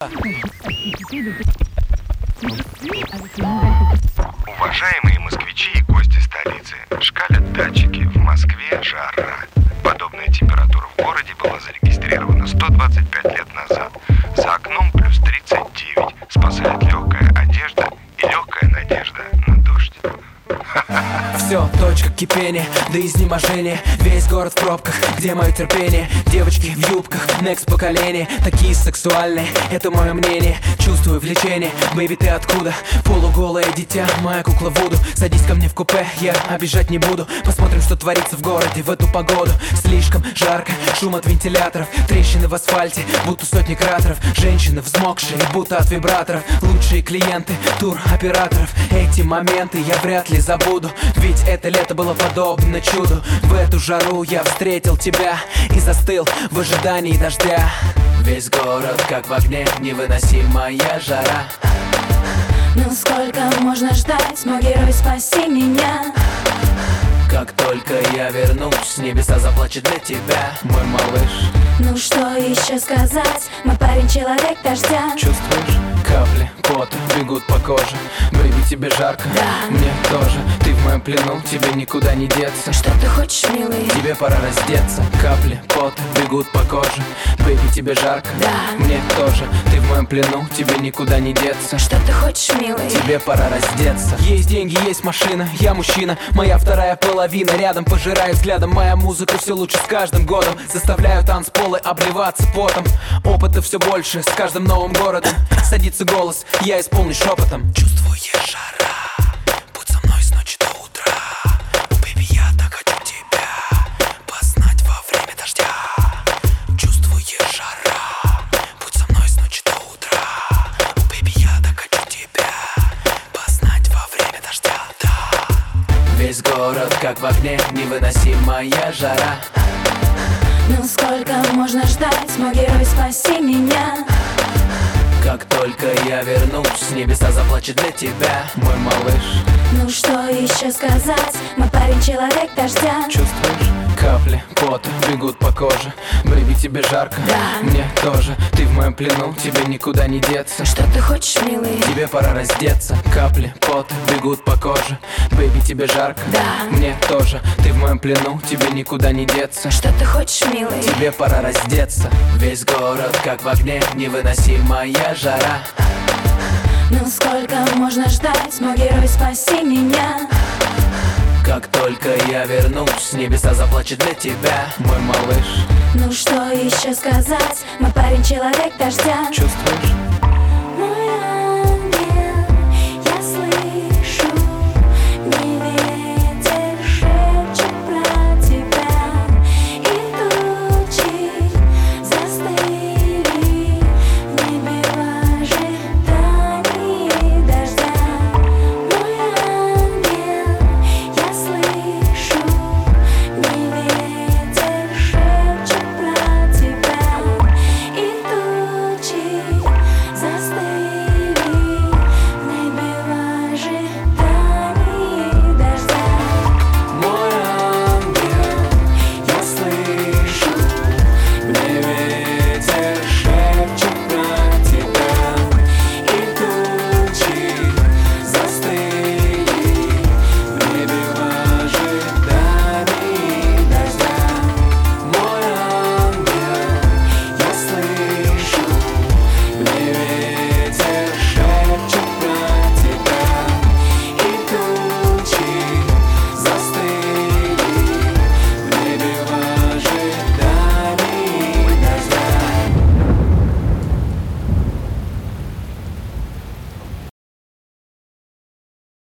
Уважаемые москвичи и гости столицы, шкалят датчики. В Москве жара. Подобная температура в городе была зарегистрирована 125 лет назад. За окном плюс 39. Спасает легкая одежда и легкая надежда на дождь. Все, точка кипения, до изнеможения. Весь город в пробках, где мое терпение? Девочки в юбках, next поколение. Такие сексуальные, это мое мнение. Чувствую влечение, бэйби, ты откуда? Полуголое дитя, моя кукла Вуду. Садись ко мне в купе, я обижать не буду. Посмотрим, что творится в городе в эту погоду. Слишком жарко, шум от вентиляторов. Трещины в асфальте, будто сотни кратеров. Женщины взмокшие, будто от вибраторов. Лучшие клиенты, туроператоров. Эти моменты я вряд ли забуду, ведь это лето было подобно чуду. В эту жару я встретил тебя и застыл в ожидании дождя. Весь город как в огне, невыносимая жара. Ну сколько можно ждать, мой герой, спаси меня. Как только я вернусь, небеса заплачут для тебя, мой малыш. Ну что еще сказать, мой парень человек дождя. Чувствуешь? Капли пота бегут по коже. Бэйби, тебе жарко? Да. Мне тоже. Ты в моем плену, тебе никуда не деться. Что ты хочешь, милый? Тебе пора раздеться. Капли пота бегут по коже. Бэйби, тебе жарко? Да. Мне тоже. Ты в моем плену, тебе никуда не деться. Что ты хочешь, милый? Тебе пора раздеться. Есть деньги, есть машина, я мужчина. Моя вторая половина рядом пожирает взглядом. Моя музыка все лучше с каждым годом. Заставляю танцполы обливаться потом. Опыта все больше с каждым новым городом. Садится голос, я исполню шепотом. Чувствуешь жара, будь со мной с ночи до утра. Бэйби, я так хочу тебя познать во время дождя. Чувствуешь жара, будь со мной с ночи до утра. Бэйби, я так хочу тебя познать во время дождя, да. Весь город как в огне, невыносимая жара. Ну сколько можно ждать, мой герой, спаси меня. Как только я вернусь, небеса заплачут для тебя, мой малыш. Ну что еще сказать, мой парень человек дождя. Чувствуешь? Капли пота бегут по коже. Бэйби, тебе жарко? Да. Мне тоже. Ты в моем плену, тебе никуда не деться. Что ты хочешь, милый? Тебе пора раздеться. Капли пота бегут по коже. Бэйби, тебе жарко? Да. Мне тоже. Ты в моем плену, тебе никуда не деться. Что ты хочешь, милый? Тебе пора раздеться. Весь город как в огне, невыносимая жара. Ну сколько можно ждать, мой герой, спаси меня. Как только я вернусь, небеса заплачут для тебя, мой малыш. Ну что еще сказать, мой парень человек дождя. Чувствуешь?